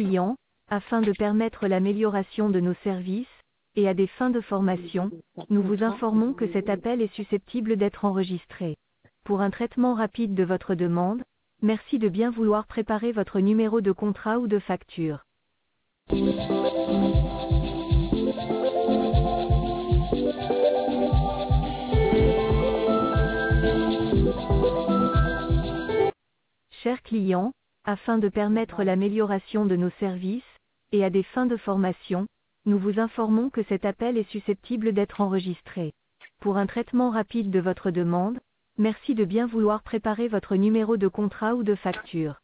client, afin de permettre l'amélioration de nos services, et à des fins de formation, nous vous informons que cet appel est susceptible d'être enregistré. Pour un traitement rapide de votre demande, merci de bien vouloir préparer votre numéro de contrat ou de facture. Chers clients, afin de permettre l'amélioration de nos services, et à des fins de formation, nous vous informons que cet appel est susceptible d'être enregistré. Pour un traitement rapide de votre demande, merci de bien vouloir préparer votre numéro de contrat ou de facture.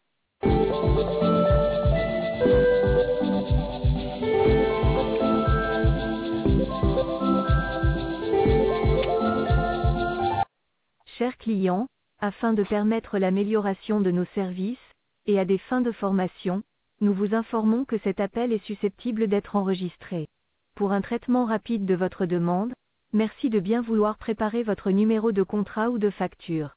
Chers clients, afin de permettre l'amélioration de nos services, et à des fins de formation, nous vous informons que cet appel est susceptible d'être enregistré. Pour un traitement rapide de votre demande, merci de bien vouloir préparer votre numéro de contrat ou de facture.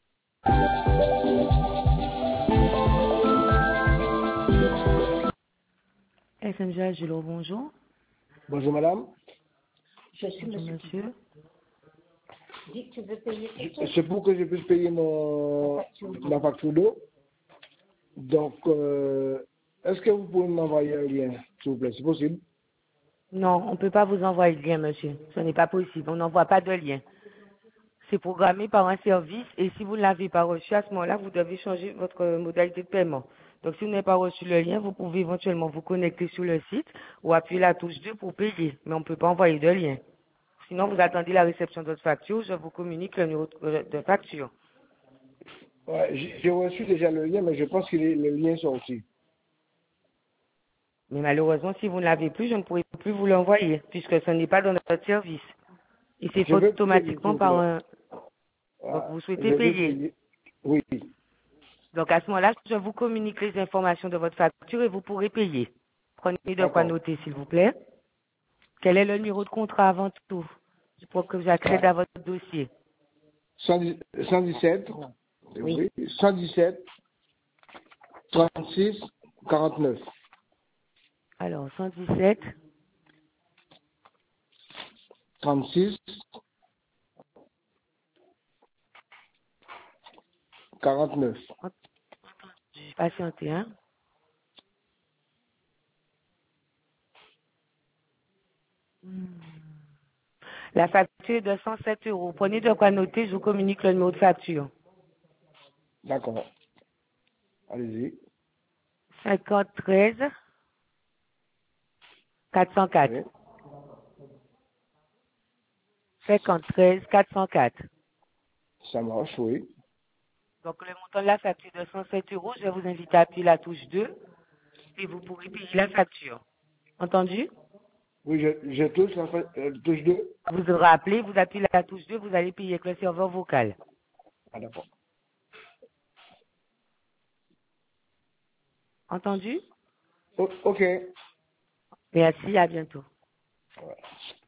SMG Gilot, bonjour. Bonjour madame. Je suis Bonjour monsieur. monsieur. Dis que tu veux payer quelque chose. C'est pour que je puisse payer ma facture d'eau. Donc, est-ce que vous pouvez m'envoyer un lien, s'il vous plaît? C'est possible? Non, on ne peut pas vous envoyer de lien, monsieur. Ce n'est pas possible. On n'envoie pas de lien. C'est programmé par un service et si vous ne l'avez pas reçu, à ce moment-là, vous devez changer votre modalité de paiement. Donc, si vous n'avez pas reçu le lien, vous pouvez éventuellement vous connecter sur le site ou appuyer la touche 2 pour payer. Mais on ne peut pas envoyer de lien. Sinon, vous attendez la réception de votre facture. Je vous communique le numéro de facture. Ouais, j'ai reçu déjà le lien, mais je pense que le lien est sorti. Mais malheureusement, si vous ne l'avez plus, je ne pourrai plus vous l'envoyer puisque ce n'est pas dans notre service. Il s'est fait Je veux payer, automatiquement s'il vous par plaît. un... Donc, Ah, vous je souhaitez veux payer. payer. Oui. Donc, à ce moment-là, je vous communique les informations de votre facture et vous pourrez payer. Prenez de quoi D'accord. noter, s'il vous plaît. Quel est le numéro de contrat avant tout pour que j'accède Ouais. à votre dossier? 117, Oui. oui, 117, 36, 49. Alors, 117, 36, 49. patientez, hein. La facture est de 107 euros. Prenez de quoi noter, je vous communique le numéro de facture. D'accord. Allez-y. 53 404. Oui. 53 404. Ça marche, oui. Donc, le montant de la facture de 107 euros, je vais vous inviter à appuyer la touche 2 et vous pourrez payer la facture. Entendu? Oui, je touche, touche 2. Vous aurez appelé, vous appuyez la touche 2, vous allez payer avec le serveur vocal. Ah, d'accord. Entendu? Ok. Merci, à bientôt. Ouais.